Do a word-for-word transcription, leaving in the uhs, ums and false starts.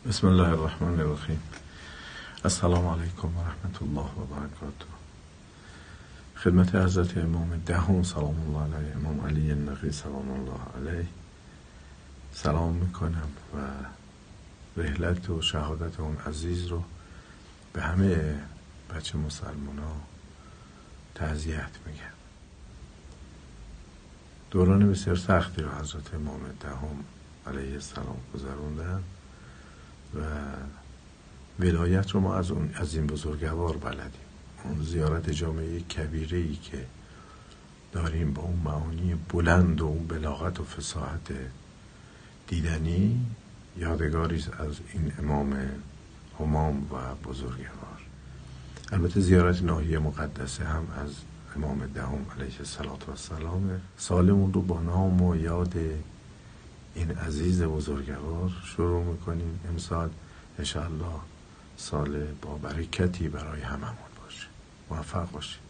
بسم الله الرحمن الرحیم. السلام علیکم و رحمت الله و برکاته. خدمت حضرت امام دهم سلام الله علیه، امام علی نقی سلام الله علیه سلام میکنم و رحلت و شهادت اون عزیز رو به همه بچه مسلمان ها تعزیت میگم. دوران بسیار سختی رو حضرت امام دهم علیه السلام گذروندن و ولایت رو ما از اون از این بزرگوار بلدیم. اون زیارت جامعه کبیره ای که داریم با اون معانی بلند و اون بلاغت و فصاحت دیدنی یادگاری از این امام همام و بزرگوار. البته زیارت ناحیه مقدسه هم از امام دهم علیه السلام. سالمون رو با نام و یاد این عزیز بزرگوار شروع میکنیم. امسال انشاءالله سال با برکتی برای هممون باشه. موفق باشید.